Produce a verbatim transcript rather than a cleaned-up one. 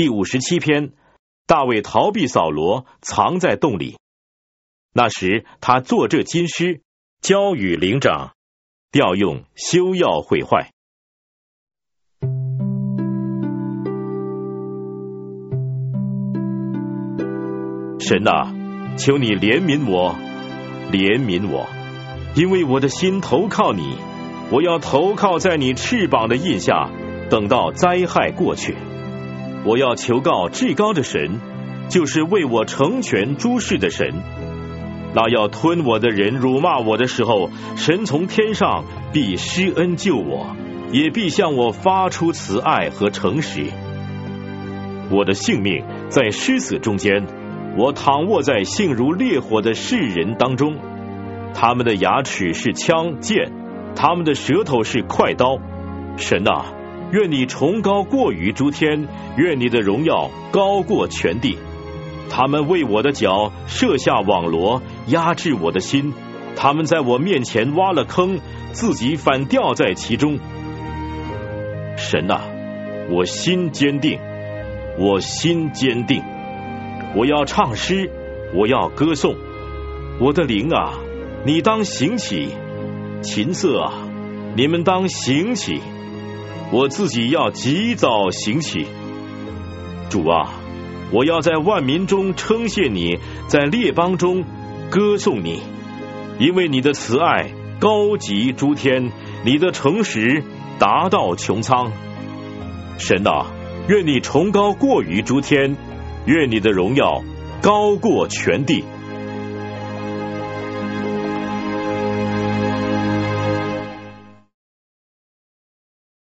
第五十七篇，大卫逃避扫罗，藏在洞里。那时他作这金诗，交与灵长，调用修要毁坏。神啊，求你怜悯我，怜悯我，因为我的心投靠你，我要投靠在你翅膀的印下，等到灾害过去。我要求告至高的神，就是为我成全诸事的神。那要吞我的人辱骂我的时候，神从天上必施恩救我，也必向我发出慈爱和诚实。我的性命在尸死中间，我躺卧在性如烈火的世人当中，他们的牙齿是枪剑，他们的舌头是快刀。神啊，愿你崇高过于诸天，愿你的荣耀高过全地。他们为我的脚设下网罗，压制我的心，他们在我面前挖了坑，自己反掉在其中。神啊，我心坚定，我心坚定，我要唱诗，我要歌颂。我的灵啊，你当醒起；琴瑟啊，你们当醒起。我自己要及早醒起。主啊，我要在万民中称谢你，在列邦中歌颂你，因为你的慈爱高及诸天，你的诚实达到穹苍。神啊，愿你崇高过于诸天，愿你的荣耀高过全地。